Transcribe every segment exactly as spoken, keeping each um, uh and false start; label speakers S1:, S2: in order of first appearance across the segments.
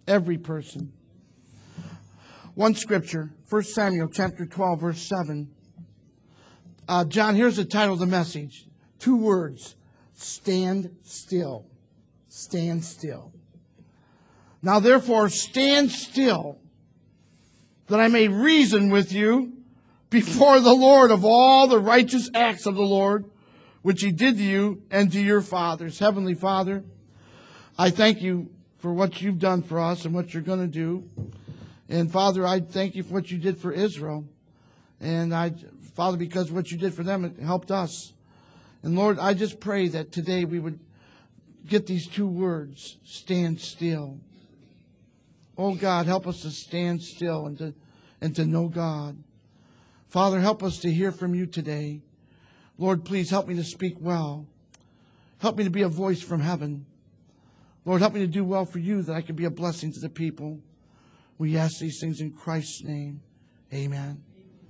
S1: Every person. One scripture, First Samuel chapter twelve, verse seven. Uh, John, here's the title of the message. Two words. Stand still. Stand still. Now therefore stand still, that I may reason with you before the Lord of all the righteous acts of the Lord, which he did to you and to your fathers. Heavenly Father, I thank you for what you've done for us and what you're going to do. And Father, I thank you for what you did for Israel. And I, Father, because what you did for them, it helped us. And Lord, I just pray that today we would get these two words, stand still. Oh God, help us to stand still and to, and to know God. Father, help us to hear from you today. Lord, please help me to speak well. Help me to be a voice from heaven. Lord, help me to do well for you, that I can be a blessing to the people. We ask these things in Christ's name. Amen.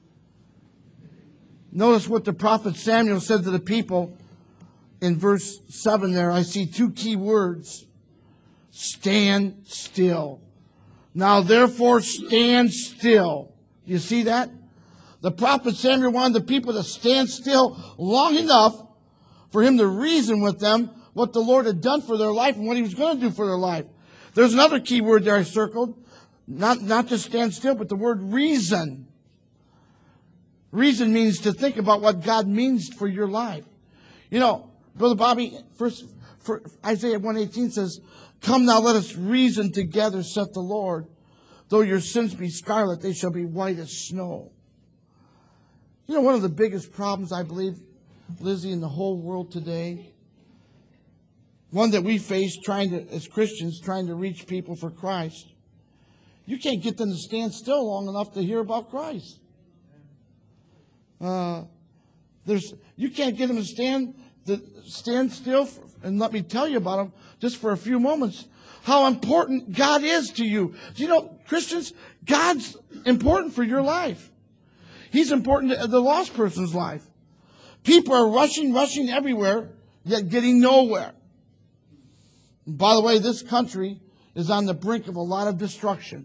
S1: Notice what the prophet Samuel said to the people in verse seven there. I see two key words. Stand still. Now therefore stand still. Do you see that? The prophet Samuel wanted the people to stand still long enough for him to reason with them what the Lord had done for their life and what he was going to do for their life. There's another key word there I circled. Not, not just stand still, but the word reason. Reason means to think about what God means for your life. You know, Brother Bobby, first, for Isaiah one eighteen says, come now, let us reason together, saith the Lord. Though your sins be scarlet, they shall be white as snow. You know, one of the biggest problems, I believe, Lizzie, in the whole world today, one that we face trying to, as Christians, trying to reach people for Christ, you can't get them to stand still long enough to hear about Christ. Uh, there's, you can't get them to stand, to stand still for, and let me tell you about them just for a few moments. How important God is to you. Do you know, Christians, God's important for your life. He's important to the lost person's life. People are rushing, rushing everywhere, yet getting nowhere. And by the way, this country is on the brink of a lot of destruction.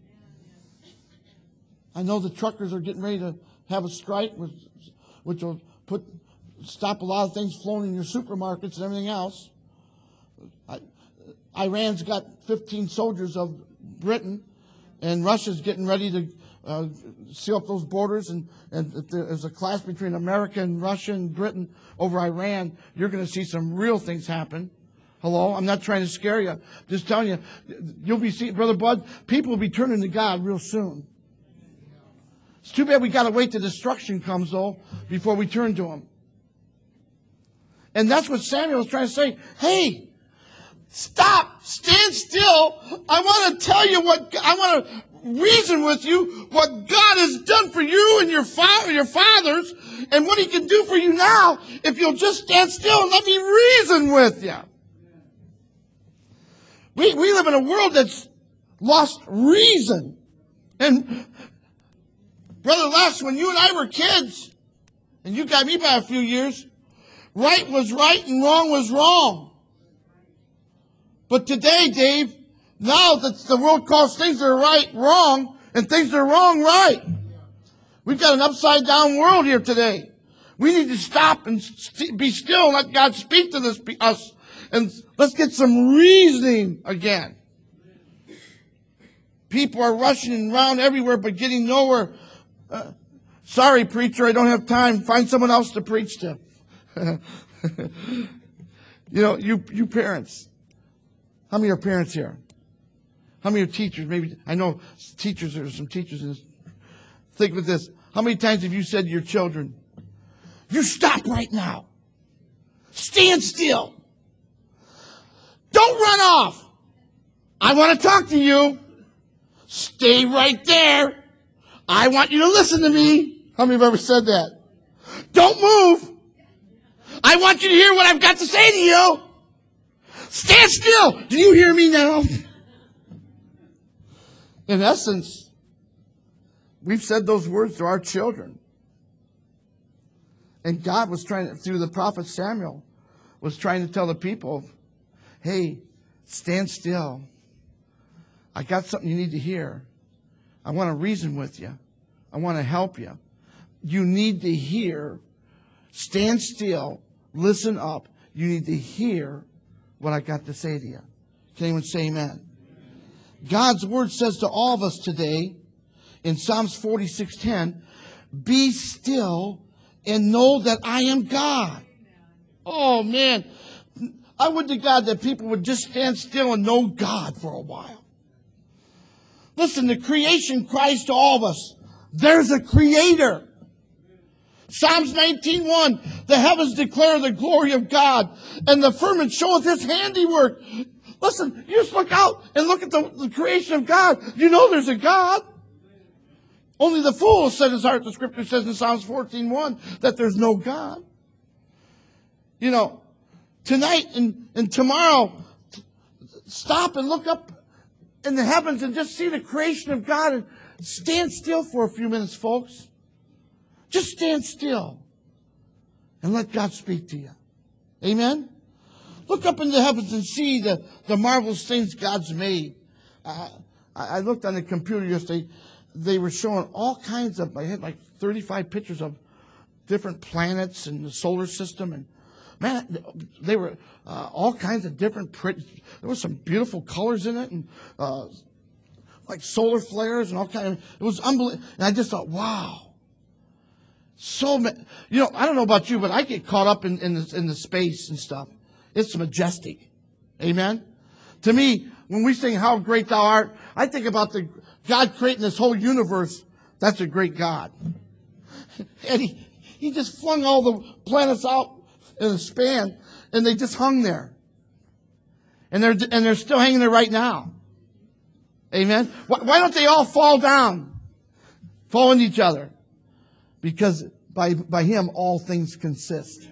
S1: I know the truckers are getting ready to have a strike, which, which will put stop a lot of things flowing in your supermarkets and everything else. I, Iran's got fifteen soldiers of Britain, and Russia's getting ready to uh, seal up those borders. And, and if there's a clash between America and Russia and Britain over Iran, you're going to see some real things happen. Hello? I'm not trying to scare you. Just telling you, you'll be seeing, Brother Bud, people will be turning to God real soon. It's too bad we got to wait till destruction comes, though, before we turn to Him. And that's what Samuel was trying to say. Hey, stop, stand still. I want to tell you what, I want to reason with you what God has done for you and your father, your fathers, and what He can do for you now if you'll just stand still and let me reason with you. We, we live in a world that's lost reason. And Brother Les, when you and I were kids, and you got me by a few years, right was right and wrong was wrong. But today, Dave, now that the world calls things that are right wrong, and things that are wrong right. We've got an upside down world here today. We need to stop and st- be still and let God speak to this, us. And let's get some reasoning again. People are rushing around everywhere but getting nowhere. Uh, sorry, preacher, I don't have time. Find someone else to preach to. You know, you you parents. How many are parents here? How many are teachers? Maybe I know teachers. There's some teachers in this. Think with this. How many times have you said to your children, "You stop right now. Stand still. Don't run off. I want to talk to you. Stay right there. I want you to listen to me." How many have ever said that? Don't move. I want you to hear what I've got to say to you. Stand still. Do you hear me now? In essence, we've said those words to our children. And God was trying to, through the prophet Samuel, was trying to tell the people, hey, stand still. I got something you need to hear. I want to reason with you. I want to help you. You need to hear. Stand still. Listen up. You need to hear what I got to say to you. Can anyone say amen? God's word says to all of us today in Psalms forty-six ten, be still and know that I am God. Oh, man. I would to God that people would just stand still and know God for a while. Listen, the creation cries to all of us. There's a creator. Psalms nineteen one, the heavens declare the glory of God, and the firmament showeth his handiwork. Listen, you just look out and look at the, the creation of God. You know there's a God. Only the fool has set his heart, the scripture says in Psalms fourteen one, that there's no God. You know, tonight and, and tomorrow, stop and look up in the heavens and just see the creation of God and stand still for a few minutes, folks. Just stand still and let God speak to you. Amen? Look up in the heavens and see the, the marvelous things God's made. Uh, I, I looked on the computer yesterday. They were showing all kinds of, I had like thirty-five pictures of different planets in the solar system. And man, they were uh, all kinds of different, print. There were some beautiful colors in it. And uh, like solar flares and all kinds of, it was unbelievable. And I just thought, wow. So, you know, I don't know about you, but I get caught up in, in, the, in the space and stuff. It's majestic. Amen? To me, when we sing How Great Thou Art, I think about the God creating this whole universe. That's a great God. And he, he just flung all the planets out in a span, and they just hung there. And they're, and they're still hanging there right now. Amen? Why, why don't they all fall down? Fall into each other? Because by, by him, all things consist.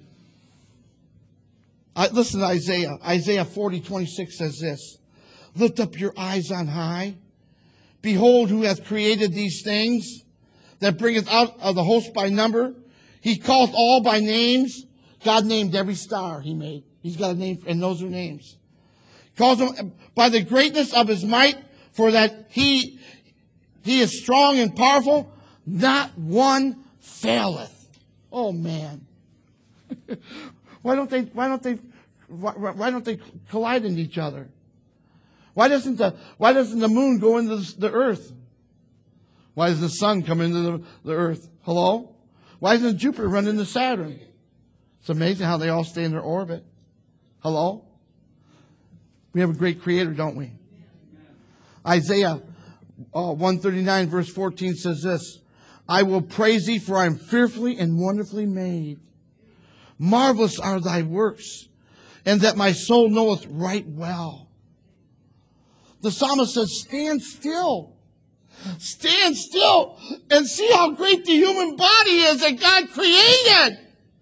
S1: I, listen to Isaiah. Isaiah forty twenty-six says this. Lift up your eyes on high. Behold, who hath created these things, that bringeth out of the host by number. He calleth all by names. God named every star he made. He's got a name and knows their names. Calls them by the greatness of his might, for that he, he is strong and powerful. Not one faileth. Oh man. Why don't they, why don't they, why, why don't they collide into each other? Why doesn't the, why doesn't the moon go into the earth? Why does the sun come into the, the earth? Hello? Why doesn't Jupiter run into Saturn? It's amazing how they all stay in their orbit. Hello? We have a great creator, don't we? Isaiah uh, one thirty-nine verse fourteen says this. I will praise thee, for I am fearfully and wonderfully made. Marvelous are thy works, and that my soul knoweth right well. The psalmist says, stand still. Stand still and see how great the human body is that God created.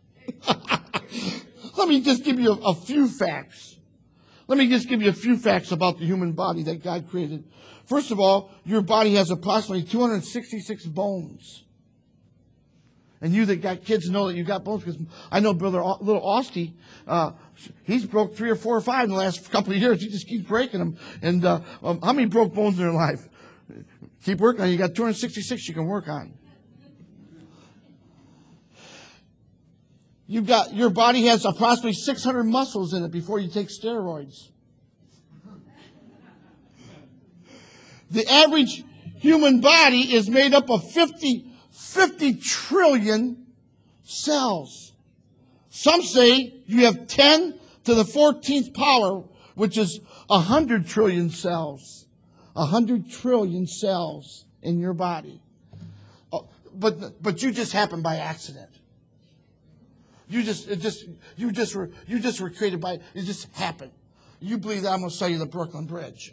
S1: Let me just give you a, a few facts. Let me just give you a few facts about the human body that God created. First of all, your body has approximately two hundred sixty-six bones. And you that got kids know that you got bones, because I know brother little Austie, uh, he's broke three or four or five in the last couple of years. He just keeps breaking them. And uh, um, how many broke bones in their life? Keep working on it. You got two hundred sixty-six you can work on. You've got, your body has approximately six hundred muscles in it before you take steroids. The average human body is made up of fifty, fifty trillion cells. Some say you have ten to the fourteenth power, which is one hundred trillion cells. one hundred trillion cells in your body. Oh, but, but you just happened by accident. You just, it just, you just were, you just were created by, it just happened. You believe that I'm going to sell you the Brooklyn Bridge.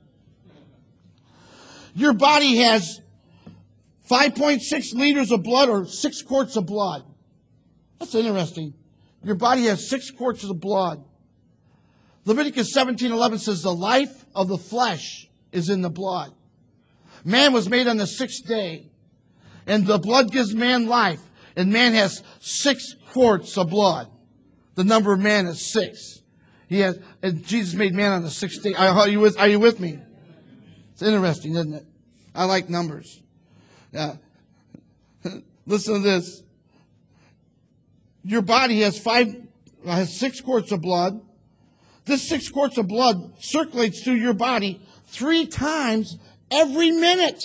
S1: Your body has five point six liters of blood, or six quarts of blood. That's interesting. Your body has six quarts of blood. Leviticus seventeen eleven says the life of the flesh is in the blood. Man was made on the sixth day, and the blood gives man life, and man has six quarts of blood. The number of man is six. He has, and Jesus made man on the sixth day. Are you with, are you with me? It's interesting, isn't it? I like numbers. Yeah. Listen to this. Your body has five, has six quarts of blood. This six quarts of blood circulates through your body three times every minute.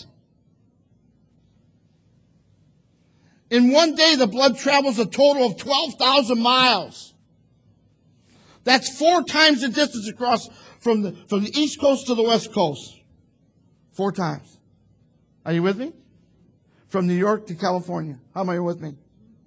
S1: In one day, the blood travels a total of twelve thousand miles. That's four times the distance across from the, from the East Coast to the West Coast. Four times. Are you with me? From New York to California. How many are with me?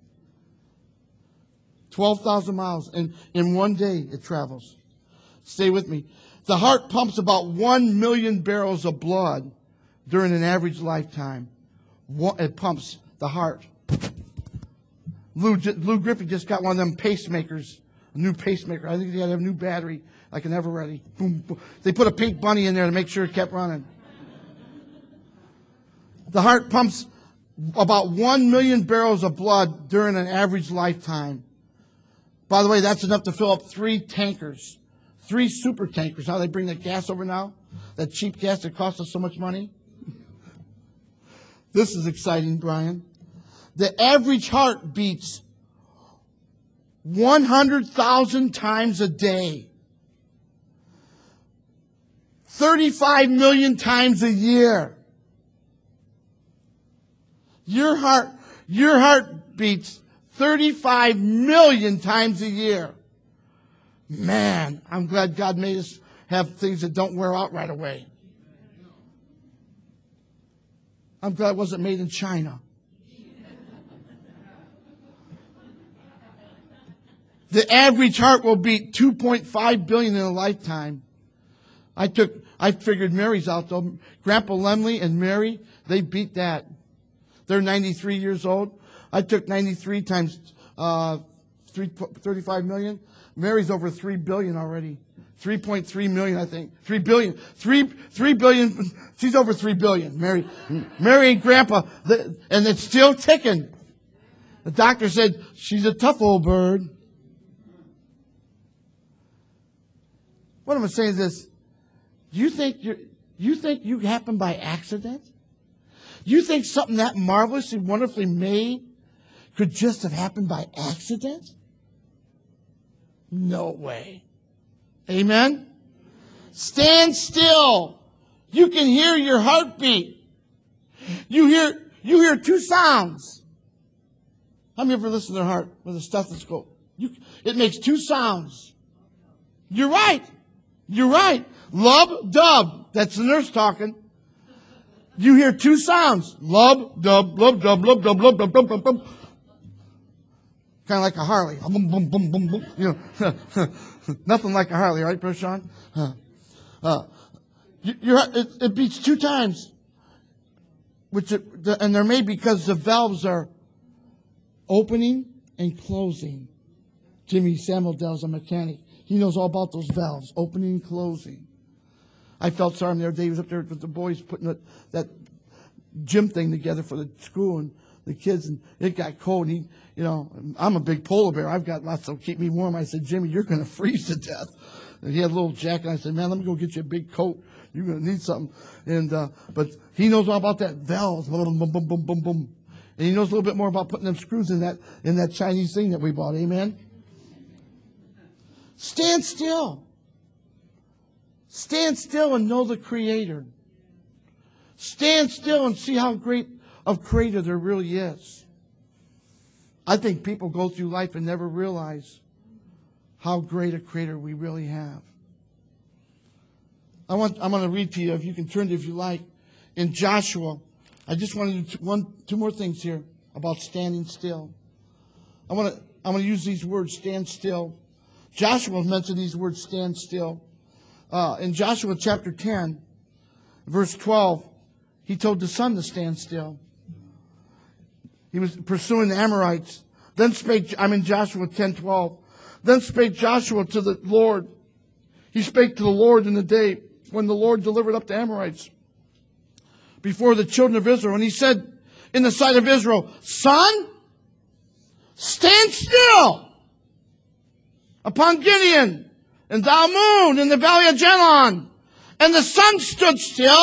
S1: twelve thousand miles. And in one day, it travels. Stay with me. The heart pumps about one million barrels of blood during an average lifetime. It pumps the heart. Lou, Lou Griffith just got one of them pacemakers, a new pacemaker. I think they got to have a new battery, like an Everready. Boom, boom. They put a pink bunny in there to make sure it kept running. The heart pumps about one million barrels of blood during an average lifetime. By the way, that's enough to fill up three tankers, three super tankers. How they bring that gas over now? That cheap gas that costs us so much money? This is exciting, Brian. The average heart beats one hundred thousand times a day. thirty-five million times a year. Your heart, your heart beats thirty-five million times a year. Man, I'm glad God made us have things that don't wear out right away. I'm glad it wasn't made in China. The average heart will beat two point five billion in a lifetime. I took, I figured Mary's out though. Grandpa Lemley and Mary, they beat that. They're ninety-three years old. I took ninety-three times uh, thirty-five million. Mary's over three billion already. three point three million, I think. three billion. three, three billion. She's over three billion. Mary, Mary and Grandpa, and it's still ticking. The doctor said, she's a tough old bird. What I'm saying is this. You think you're, you think you happened by accident? You think something that marvelously, wonderfully made could just have happened by accident? No way. Amen? Stand still. You can hear your heartbeat. You hear, you hear two sounds. How many ever listen to their heart with a stethoscope? You, it makes two sounds. You're right. You're right. Lub, dub. That's the nurse talking. You hear two sounds. Lub, dub, lub, dub, lub, dub, lub, dub, dub, dub, dub. Kind of like a Harley. Boom, boom, boom, boom, boom. You know, nothing like a Harley, right, Brother Sean? Uh, uh, you, you're, it, it beats two times. Which it, the, and they're made because the valves are opening and closing. Jimmy Samuel Dell's a mechanic. He knows all about those valves, opening and closing. I felt sorry the other day. He was up there with the boys putting that, that gym thing together for the school and the kids, and it got cold. And he, you know, I'm a big polar bear. I've got lots to keep me warm. I said, Jimmy, you're going to freeze to death. And he had a little jacket. I said, man, let me go get you a big coat. You're going to need something. And uh, but he knows all about that valve. Boom, boom, boom, boom, boom, boom. And he knows a little bit more about putting them screws in that in that Chinese thing that we bought. Amen. Stand still. Stand still and know the Creator. Stand still and see how great of Creator there really is. I think people go through life and never realize how great a Creator we really have. I want, I'm going to read to you, if you can turn to, if you like, in Joshua. I just want to do one, two more things here about standing still. I want to, I'm going to use these words, stand still. Joshua mentioned these words, stand still. Uh, in Joshua chapter ten, verse twelve, he told the sun to stand still. He was pursuing the Amorites. Then spake, I'm in Joshua ten twelve. Then spake Joshua to the Lord. He spake to the Lord in the day when the Lord delivered up the Amorites before the children of Israel. And he said in the sight of Israel, Sun, stand still upon Gideon, and thou moon in the valley of Jelon. And the sun stood still,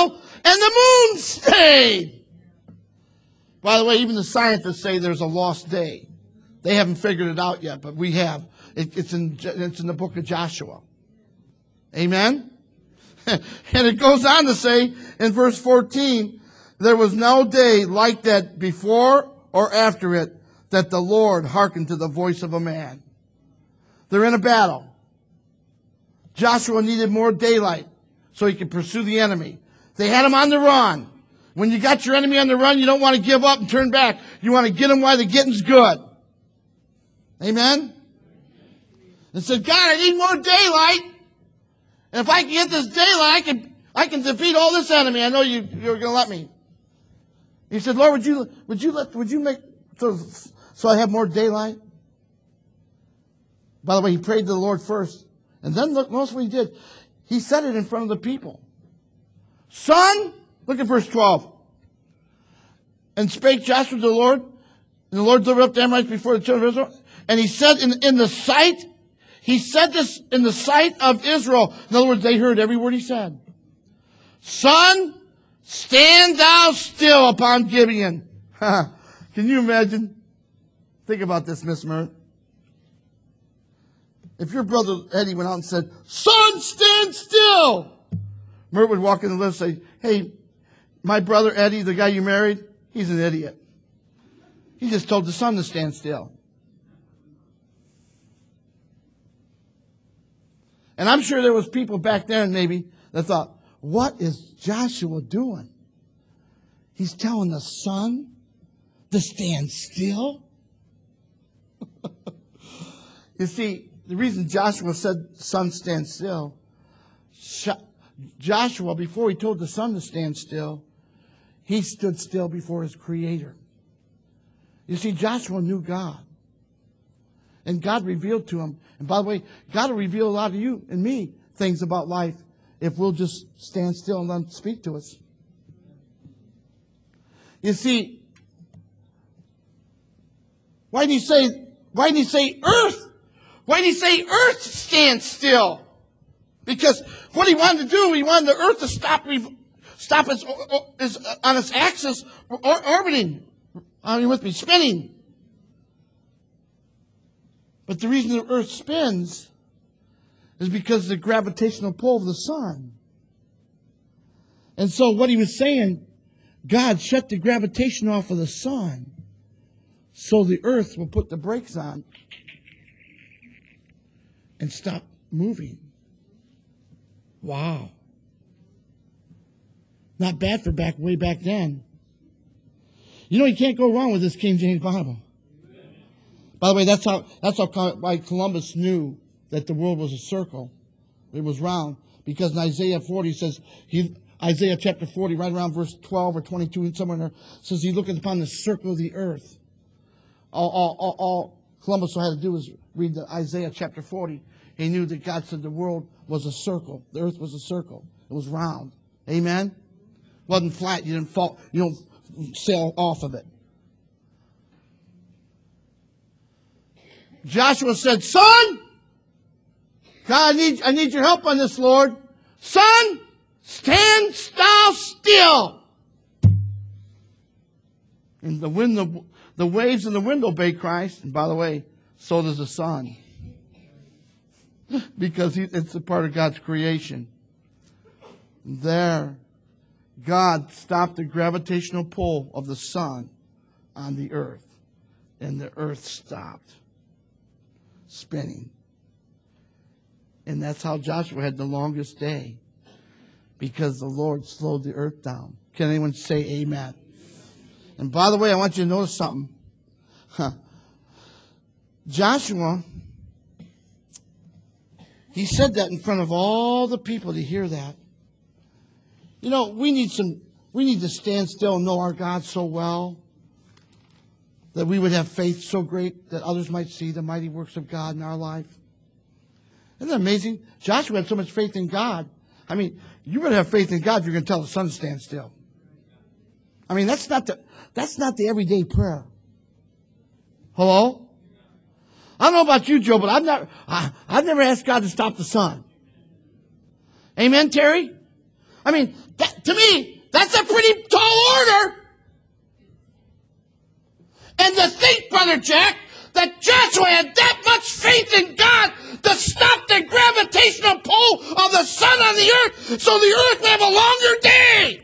S1: and the moon stayed. By the way, even the scientists say there's a lost day. They haven't figured it out yet, but we have. It, it's in it's in the book of Joshua. Amen? And it goes on to say in verse fourteen, there was no day like that before or after it that the Lord hearkened to the voice of a man. They're in a battle. Joshua needed more daylight so he could pursue the enemy. They had him on the run. When you got your enemy on the run, you don't want to give up and turn back. You want to get them while the getting's good. Amen? And said, God, I need more daylight. And if I can get this daylight, I can, I can defeat all this enemy. I know you, you're going to let me. He said, Lord, would you, would you let, would you make, so, so I have more daylight? By the way, he prayed to the Lord first. And then look, notice what he did. He said it in front of the people. Son, look at verse twelve. And spake Joshua to the Lord, and the Lord delivered up the Amorites before the children of Israel. And he said in, in the sight, he said this in the sight of Israel. In other words, they heard every word he said. Son, stand thou still upon Gibeon. Can you imagine? Think about this, Miss Mert. If your brother Eddie went out and said, son, stand still. Mert would walk in the lift and say, hey, my brother Eddie, the guy you married, he's an idiot. He just told the son to stand still. And I'm sure there was people back then maybe that thought, what is Joshua doing? He's telling the son to stand still? You see, the reason Joshua said, son, stand still, Joshua, before he told the sun to stand still, he stood still before his Creator. You see, Joshua knew God. And God revealed to him. And by the way, God will reveal a lot of you and me things about life if we'll just stand still and let him speak to us. You see, why did he say, why did he say earth? Why did he say earth stand still? Because what he wanted to do, he wanted the earth to stop, stop its, its, on its axis orbiting. Are you with me? Spinning. But the reason the earth spins is because of the gravitational pull of the sun. And so what he was saying, God shut the gravitation off of the sun so the earth will put the brakes on and stop moving. Wow. Not bad for back way back then. You know, you can't go wrong with this King James Bible. By the way, that's how that's how why Columbus knew that the world was a circle. It was round. Because in Isaiah forty says, he, Isaiah chapter forty, right around verse twelve or twenty-two, somewhere in there, says he looketh upon the circle of the earth. All, all, all, all Columbus had to do was read the Isaiah chapter forty. He knew that God said the world was a circle. The earth was a circle. It was round. Amen? It wasn't flat. You didn't fall. You don't sail off of it. Joshua said, son, God, I need, I need your help on this, Lord. Son, stand thou still. And the wind, the, the waves in the wind obey Christ. And by the way, so does the sun. Because he, it's a part of God's creation. There, God stopped the gravitational pull of the sun on the earth. And the earth stopped spinning. And that's how Joshua had the longest day. Because the Lord slowed the earth down. Can anyone say amen? And by the way, I want you to notice something. Huh. Joshua, he said that in front of all the people to hear that. You know, we need some, we need to stand still and know our God so well that we would have faith so great that others might see the mighty works of God in our life. Isn't that amazing? Joshua had so much faith in God. I mean, you better have faith in God if you're going to tell the sun to stand still. I mean, that's not the, that's not the everyday prayer. Hello? I don't know about you, Joe, but I've never, I, I've never asked God to stop the sun. Amen, Terry? I mean, that, to me, that That's a pretty tall order. And to think, Brother Jack, that Joshua had that much faith in God to stop the gravitational pull of the sun on the earth so the earth would have a longer day.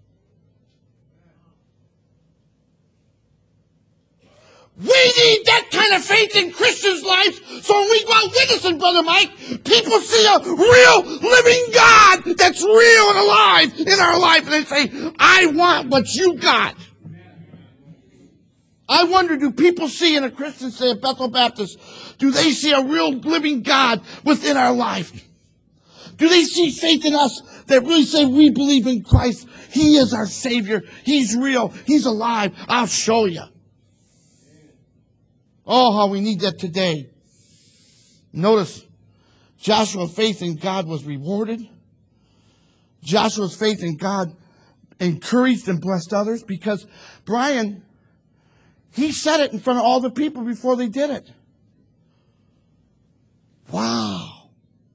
S1: We need that kind of faith in Christians' lives so when we go out witnessing, Brother Mike, people see a real living God that's real and alive in our life and they say, I want what you got. I wonder, do people see in a Christian, say a Bethel Baptist, do they see a real living God within our life? Do they see faith in us that really say we believe in Christ? He is our Savior. He's real. He's alive. I'll show you. Oh, how we need that today. Notice, Joshua's faith in God was rewarded. Joshua's faith in God encouraged and blessed others because Brian, he said it in front of all the people before they did it. Wow.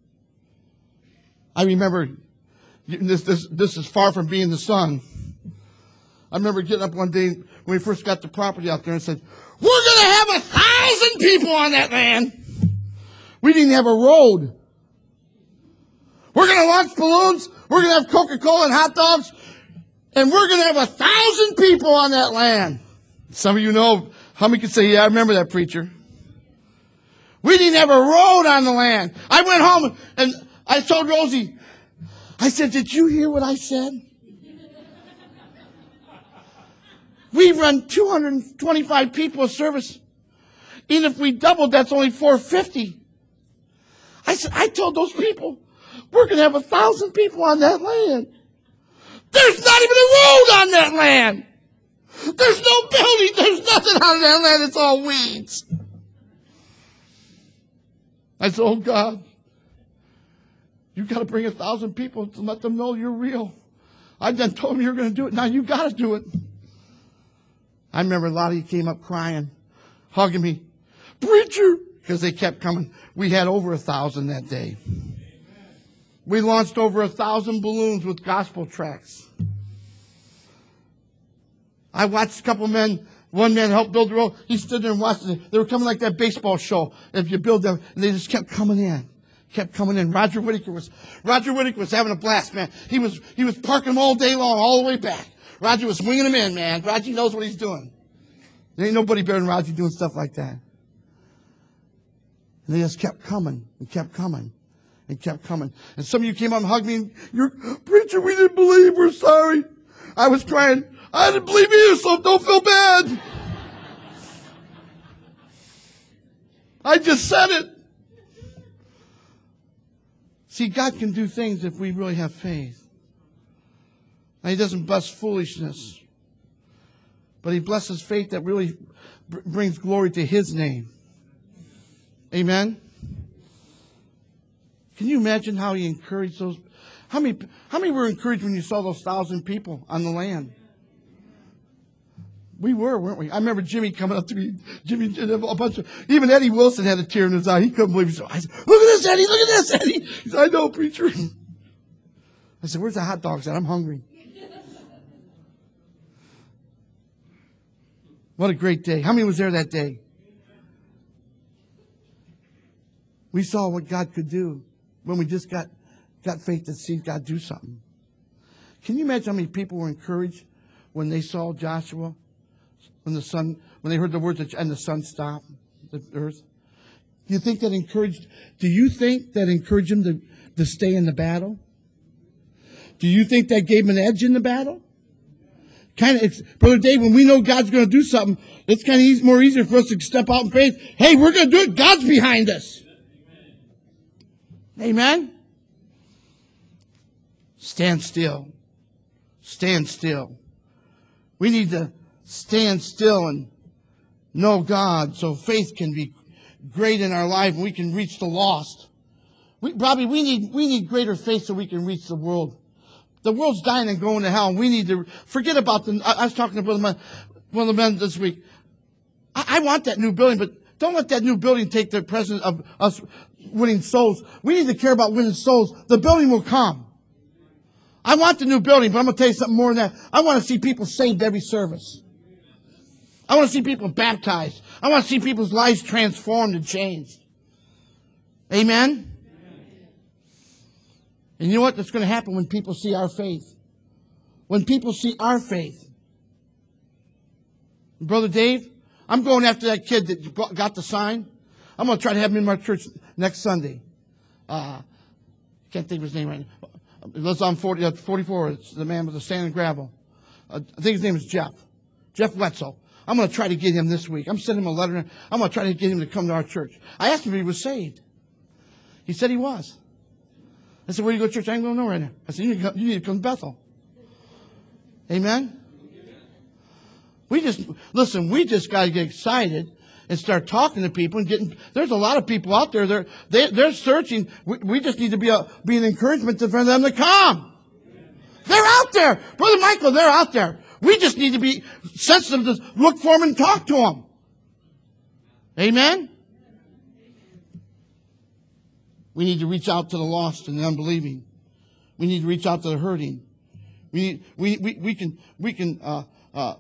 S1: I remember, this, this, this is far from being the son. I remember getting up one day when we first got the property out there and said, we're going to have a thousand people on that land. We didn't have a road. We're going to launch balloons. We're going to have Coca-Cola and hot dogs. And we're going to have a thousand people on that land. Some of you know, how many can say, yeah, I remember that preacher. We didn't have a road on the land. I went home and I told Rosie, I said, did you hear what I said? We run two hundred twenty-five people a service. Even if we doubled, that's only four hundred fifty. I said, I told those people, we're going to have a thousand people on that land. There's not even a road on that land. There's no building. There's nothing on that land. It's all weeds. I said, oh God, you got to bring a thousand people to let them know you're real. I done told them you're going to do it. Now you got to do it. I remember a lot of you came up crying, hugging me. Preacher! Because they kept coming. We had over a thousand that day. We launched over a thousand balloons with gospel tracts. I watched a couple men, one man helped build the road. He stood there and watched it. They were coming like that baseball show. If you build them, and they just kept coming in. Kept coming in. Roger Whittaker was, Roger Whittaker was having a blast, man. He was, he was parking them all day long, all the way back. Roger was swinging them in, man. Roger knows what he's doing. There ain't nobody better than Roger doing stuff like that. And they just kept coming and kept coming and kept coming. And some of you came up and hugged me. And you're, preacher, we didn't believe. We're sorry. I was crying. I didn't believe you, so don't feel bad. I just said it. See, God can do things if we really have faith. And He doesn't bless foolishness. But He blesses faith that really br- brings glory to His name. Amen? Can you imagine how He encouraged those? How many, how many were encouraged when you saw those thousand people on the land? We were, weren't we? I remember Jimmy coming up to me. Jimmy, a bunch of, even Eddie Wilson had a tear in his eye. He couldn't believe it. So I said, look at this, Eddie, look at this, Eddie. He said, I know, preacher. I said, where's the hot dogs at? I'm hungry. What a great day. How many was there that day? We saw what God could do when we just got, got faith to see God do something. Can you imagine how many people were encouraged when they saw Joshua, when the sun, when they heard the words and the sun stopped, the earth? Do you think that encouraged, do you think that encouraged them to, to stay in the battle? Do you think that gave them an edge in the battle? Kind of, it's, Brother Dave, when we know God's going to do something, it's kind of easy, more easier for us to step out in faith. Hey, we're going to do it. God's behind us. Amen? Amen? Stand still. Stand still. We need to stand still and know God so faith can be great in our life and we can reach the lost. We, Bobby, we need, we need greater faith so we can reach the world. The world's dying and going to hell, and we need to forget about the. I, I was talking to one of, one of the men this week. I, I want that new building, but don't let that new building take the precedence of us winning souls. We need to care about winning souls. The building will come. I want the new building, but I'm going to tell you something more than that. I want to see people saved every service. I want to see people baptized. I want to see people's lives transformed and changed. Amen? And you know what? That's going to happen when people see our faith. When people see our faith. Brother Dave, I'm going after that kid that got the sign. I'm going to try to have him in my church next Sunday. Uh, can't think of his name right now. It was on forty, uh, forty-four. It's the man with the sand and gravel. Uh, I think his name is Jeff. Jeff Wetzel. I'm going to try to get him this week. I'm sending him a letter. I'm going to try to get him to come to our church. I asked him if he was saved. He said he was. I said, where do you go to church? I ain't going to know right now. I said, you need to come, you need to come to Bethel. Amen? We just, listen, we just got to get excited and start talking to people and getting, there's a lot of people out there, they're, they, they're searching. We, we just need to be a, be an encouragement for them to come. They're out there. Brother Michael, they're out there. We just need to be sensitive to look for them and talk to them. Amen? We need to reach out to the lost and the unbelieving. We need to reach out to the hurting. We need, we, we, we can, we can, uh, uh,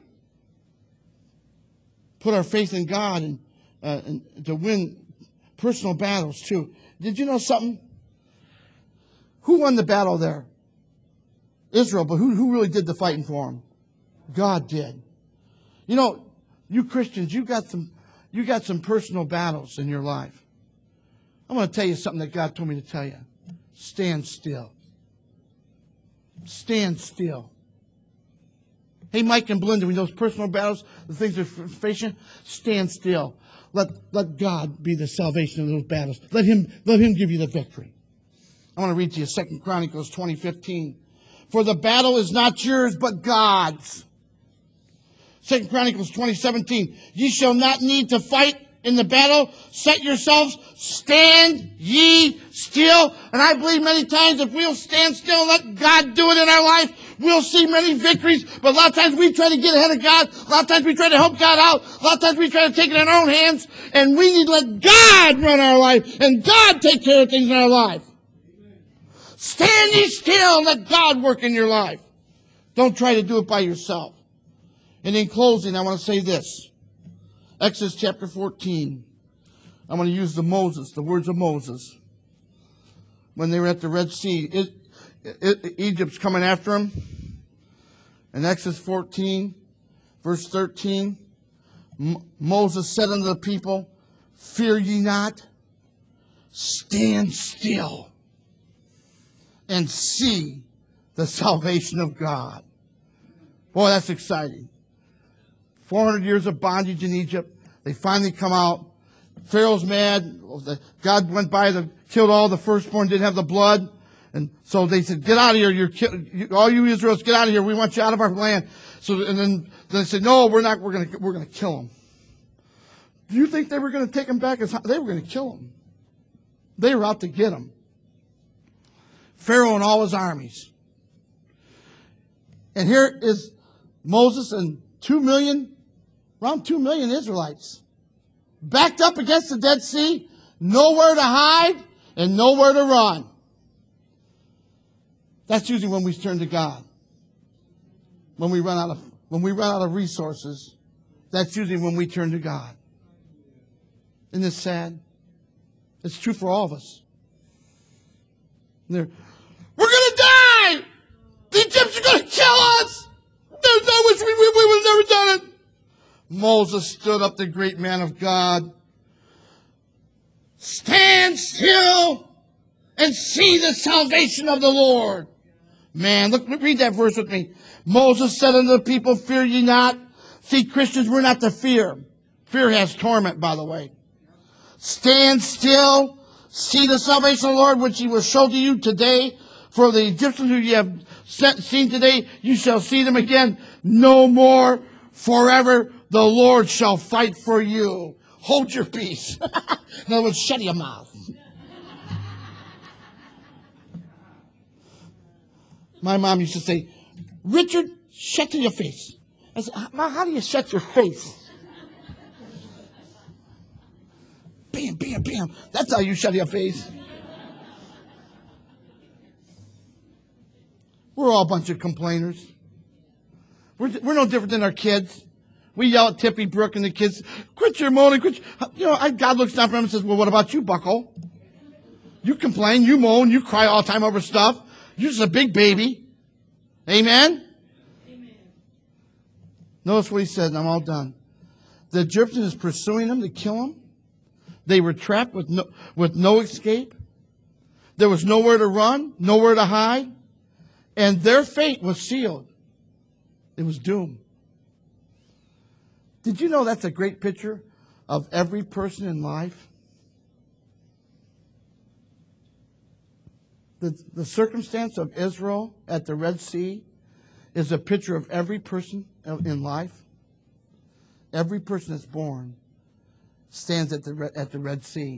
S1: put our faith in God and, uh, and to win personal battles too. Did you know something? Who won the battle there? Israel, but who, who really did the fighting for them? God did. You know, you Christians, you got some, you got some personal battles in your life. I'm going to tell you something that God told me to tell you. Stand still. Stand still. Hey, Mike and Belinda, when those personal battles, the things they're facing, stand still. Let, let God be the salvation of those battles. Let Him, let Him give you the victory. I want to read to you Second Chronicles twenty fifteen. For the battle is not yours, but God's. Second Chronicles twenty seventeen. Ye shall not need to fight in the battle. Set yourselves, stand ye still. And I believe many times if we'll stand still and let God do it in our life, we'll see many victories. But a lot of times we try to get ahead of God. A lot of times we try to help God out. A lot of times we try to take it in our own hands. And we need to let God run our life and God take care of things in our life. Stand ye still and let God work in your life. Don't try to do it by yourself. And in closing, I want to say this. Exodus chapter fourteen. I'm going to use the Moses, the words of Moses. When they were at the Red Sea, it, it, Egypt's coming after them. In Exodus fourteen, verse thirteen, M- Moses said unto the people, fear ye not, stand still, and see the salvation of God. Boy, that's exciting. four hundred years of bondage in Egypt. They finally come out. Pharaoh's mad. God went by, the, killed all the firstborn, didn't have the blood. And so they said, get out of here. You're, you, all you Israelites, get out of here. We want you out of our land. So, and then they said, no, we're not, we're going to, we're going to kill him. Do you think they were going to take him back? As, they were going to kill him. They were out to get him. Pharaoh and all his armies. And here is Moses and two million, around two million Israelites, backed up against the Dead Sea, nowhere to hide and nowhere to run. That's usually when we turn to God. When we run out of, when we run out of resources, that's usually when we turn to God. Isn't this sad? It's true for all of us. They're, we're going to die! The Egyptians are going to kill us! There's no wish we, we, we would have never done it. Moses stood up, the great man of God. Stand still and see the salvation of the Lord. Man, look, read that verse with me. Moses said unto the people, fear ye not. See, Christians, we're not to fear. Fear has torment, by the way. Stand still, see the salvation of the Lord, which he will show to you today. For the Egyptians who you have seen today, you shall see them again no more forever. The Lord shall fight for you. Hold your peace. In other words, shut your mouth. My mom used to say, Richard, shut your face. I said, Mom, how do you shut your face? Bam, bam, bam. That's how you shut your face. We're all a bunch of complainers. We're, we're no different than our kids. We yell at Tippy, Brooke, and the kids, quit your moaning, quit your... You know, I, God looks down from him and says, well, what about you, bucko? You complain, you moan, you cry all the time over stuff. You're just a big baby. Amen? Amen. Notice what he said, and I'm all done. The Egyptians is pursuing them to kill them. They were trapped with no, with no escape. There was nowhere to run, nowhere to hide. And their fate was sealed. It was doom. Did you know that's a great picture of every person in life? The, the circumstance of Israel at the Red Sea is a picture of every person in life. Every person that's born stands at the, at the Red Sea.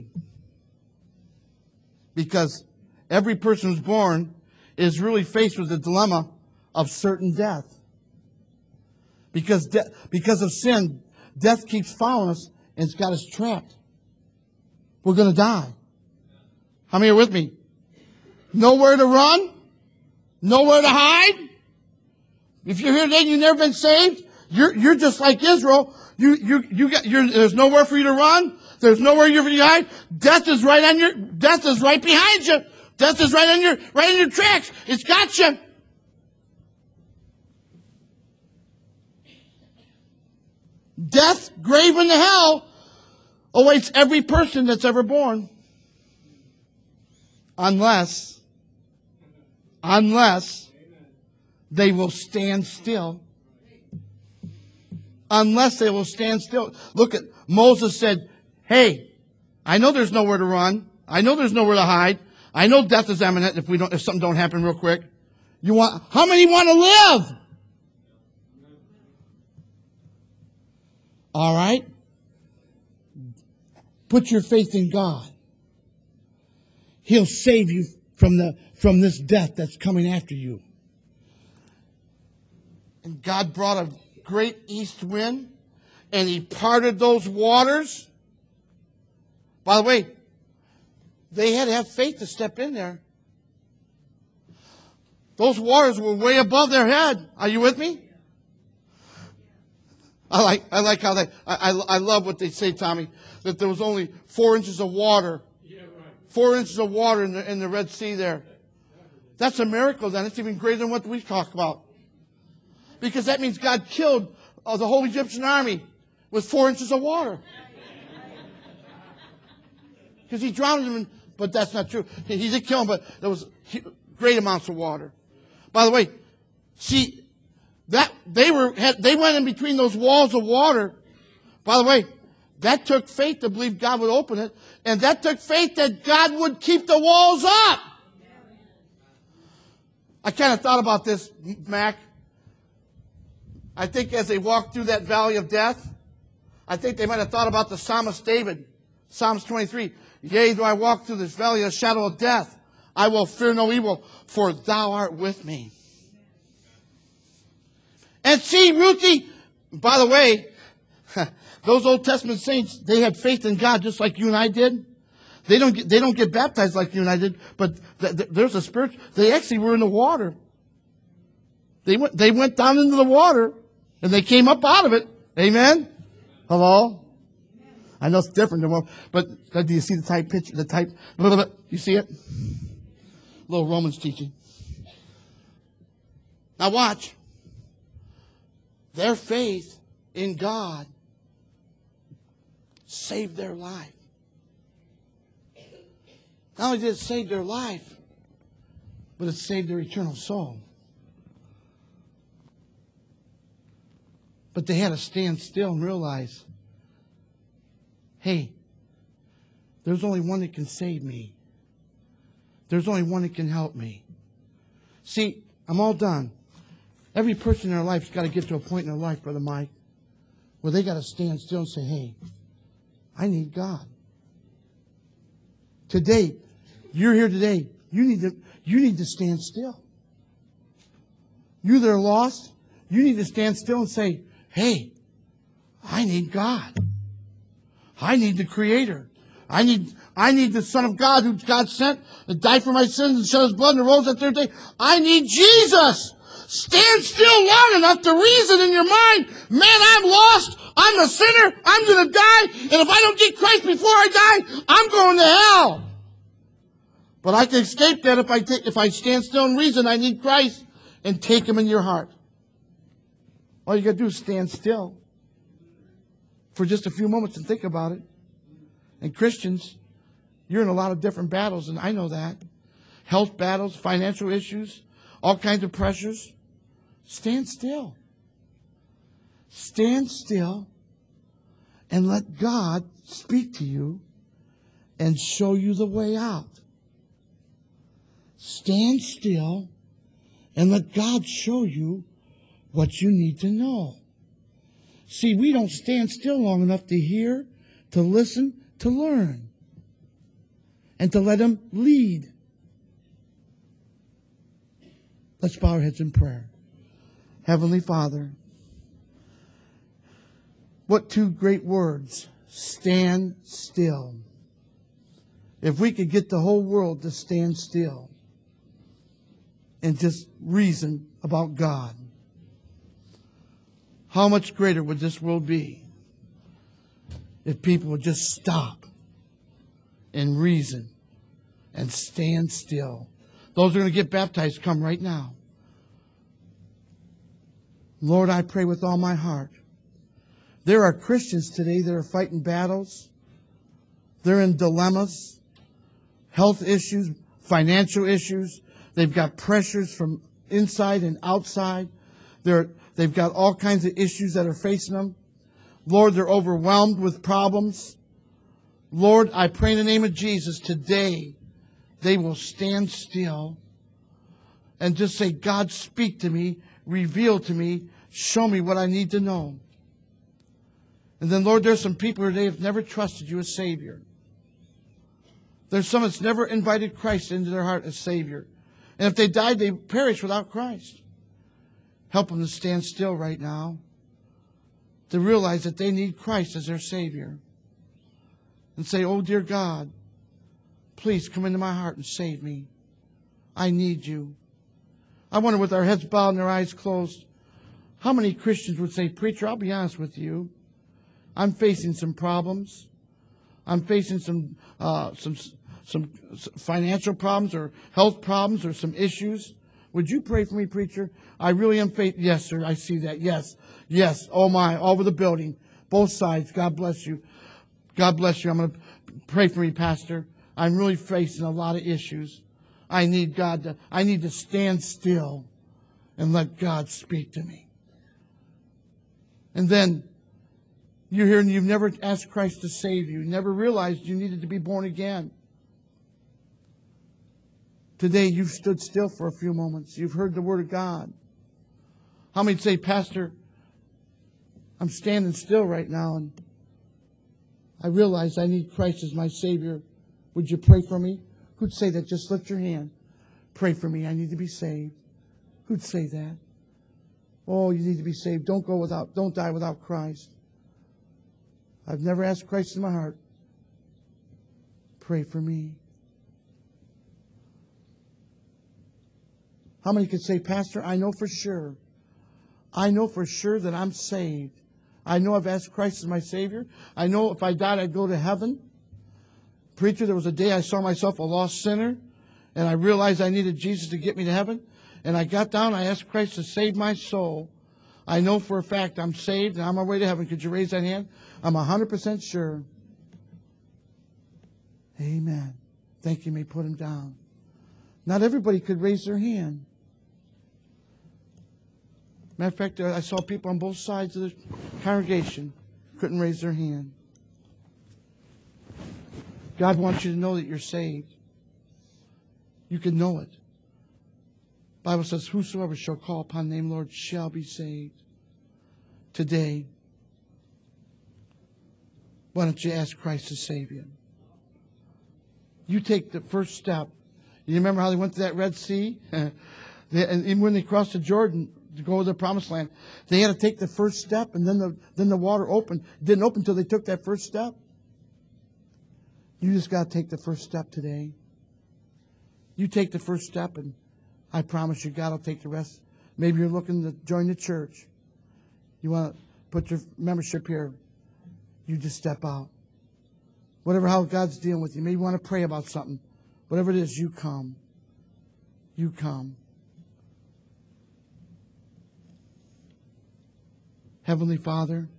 S1: Because every person who's born is really faced with the dilemma of certain death. Because, de- because of sin, death keeps following us and it's got us trapped. We're going to die. How many are with me? Nowhere to run. Nowhere to hide. If you're here today and you've never been saved, you're, you're just like Israel. You, you, you got, you're, there's nowhere for you to run. There's nowhere for you to hide. Death is right on your, death is right behind you. Death is right on your, right in your tracks. It's got you. Death, grave, and hell awaits every person that's ever born. Unless, unless they will stand still. Unless they will stand still. Look at, Moses said, hey, I know there's nowhere to run. I know there's nowhere to hide. I know death is imminent if we don't, if something don't happen real quick. You want, how many want to live? All right? Put your faith in God. He'll save you from the, from this death that's coming after you. And God brought a great east wind, and He parted those waters. By the way, they had to have faith to step in there. Those waters were way above their head. Are you with me? I like, I like how they, I, I, I love what they say, Tommy, that there was only four inches of water. Yeah, right. Four inches of water in the, in the Red Sea there. That's a miracle then. It's even greater than what we talk about. Because that means God killed uh, the whole Egyptian army with four inches of water. Because He drowned them, in, but that's not true. He, he did kill them, but there was great amounts of water. By the way, see, that they were had, they went in between those walls of water. By the way, that took faith to believe God would open it, and that took faith that God would keep the walls up. I kind of thought about this, Mac. I think as they walked through that valley of death, I think they might have thought about the psalmist David, Psalms twenty-three. Yea, though I walk through this valley of shadow of death, I will fear no evil, for Thou art with me. And see, Ruthie, by the way, those Old Testament saints, they had faith in God just like you and I did. They don't get, they don't get baptized like you and I did, but th- th- there's a spirit. They actually were in the water. They went, they went down into the water and they came up out of it. Amen? Hello? I know it's different than what, but uh, do you see the type picture, the type, blah, blah, blah, you see it? Little Romans teaching. Now watch. Their faith in God saved their life. Not only did it save their life, but it saved their eternal soul. But they had to stand still and realize, hey, there's only one that can save me. There's only one that can help me. See, I'm all done. Every person in their life's got to get to a point in their life, Brother Mike, where they got to stand still and say, hey, I need God. Today, you're here today. You need to, you need to stand still. You that are lost, you need to stand still and say, hey, I need God. I need the Creator. I need, I need the Son of God who God sent to die for my sins and shed his blood and rose that third day. I need Jesus. Stand still long enough to reason in your mind, man, I'm lost. I'm a sinner. I'm going to die. And if I don't get Christ before I die, I'm going to hell. But I can escape that if I take, if I stand still and reason I need Christ and take him in your heart. All you got to do is stand still for just a few moments and think about it. And Christians, you're in a lot of different battles, and I know that. Health battles, financial issues, all kinds of pressures. Stand still. Stand still and let God speak to you and show you the way out. Stand still and let God show you what you need to know. See, we don't stand still long enough to hear, to listen, to learn, and to let him lead. Let's bow our heads in prayer. Heavenly Father, what two great words, stand still. If we could get the whole world to stand still and just reason about God, how much greater would this world be if people would just stop and reason and stand still? Those who are going to get baptized, come right now. Lord, I pray with all my heart. There are Christians today that are fighting battles. They're in dilemmas, health issues, financial issues. They've got pressures from inside and outside. They're, they've got all kinds of issues that are facing them. Lord, they're overwhelmed with problems. Lord, I pray in the name of Jesus today they will stand still and just say, God, speak to me, reveal to me, show me what I need to know. And then, Lord, there's some people today who have never trusted you as Savior. There's some that's never invited Christ into their heart as Savior. And if they died, they perish without Christ. Help them to stand still right now, to realize that they need Christ as their Savior. And say, oh, dear God, please come into my heart and save me. I need you. I wonder, with our heads bowed and our eyes closed, how many Christians would say, preacher, I'll be honest with you. I'm facing some problems. I'm facing some uh, some some financial problems or health problems or some issues. Would you pray for me, preacher? I really am faith. Yes, sir. I see that. Yes. Yes. Oh, my. All over the building. Both sides. God bless you. God bless you. I'm going to pray for me, Pastor. I'm really facing a lot of issues. I need God to, I need to stand still and let God speak to me. And then you're here and you've never asked Christ to save you. You never realized you needed to be born again. Today you've stood still for a few moments. You've heard the Word of God. How many say, Pastor, I'm standing still right now and I realize I need Christ as my Savior. Would you pray for me? Who'd say that? Just lift your hand. Pray for me. I need to be saved. Who'd say that? Oh, you need to be saved. Don't go without, don't die without Christ. I've never asked Christ in my heart. Pray for me. How many could say, Pastor, I know for sure. I know for sure that I'm saved. I know I've asked Christ as my Savior. I know if I died, I'd go to heaven. Preacher, there was a day I saw myself a lost sinner, and I realized I needed Jesus to get me to heaven. And I got down, I asked Christ to save my soul. I know for a fact I'm saved and I'm on my way to heaven. Could you raise that hand? I'm one hundred percent sure. Amen. Thank you. You may put him down. Not everybody could raise their hand. Matter of fact, I saw people on both sides of the congregation couldn't raise their hand. God wants you to know that you're saved. You can know it. The Bible says, whosoever shall call upon the name of the Lord shall be saved. Today, why don't you ask Christ to save you? You take the first step. You remember how they went to that Red Sea? And when they crossed the Jordan to go to the Promised Land, they had to take the first step, and then the, then the water opened. It didn't open until they took that first step. You just got to take the first step today. You take the first step, and I promise you God will take the rest. Maybe you're looking to join the church. You want to put your membership here. You just step out. Whatever how God's dealing with you. Maybe you want to pray about something. Whatever it is, you come. You come. Heavenly Father,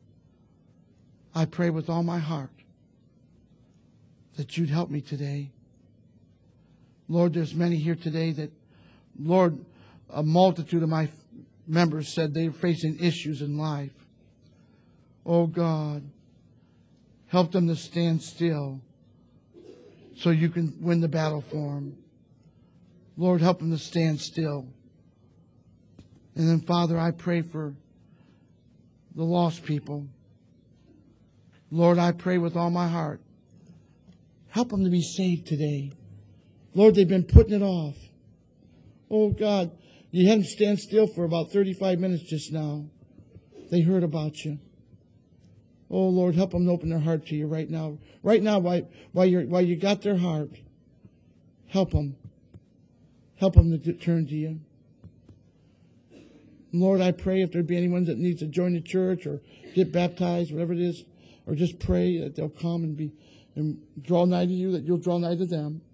S1: I pray with all my heart that you'd help me today. Lord, there's many here today that, Lord, a multitude of my members said they're facing issues in life. Oh God, help them to stand still so you can win the battle for them. Lord, help them to stand still. And then, Father, I pray for the lost people. Lord, I pray with all my heart. Help them to be saved today. Lord, they've been putting it off. Oh, God, you had them stand still for about thirty-five minutes just now. They heard about you. Oh, Lord, help them to open their heart to you right now. Right now, while, while, you're, while you got their heart, help them. Help them to turn to you. Lord, I pray if there be anyone that needs to join the church or get baptized, whatever it is, or just pray that they'll come and be and draw nigh to you, that you'll draw nigh to them.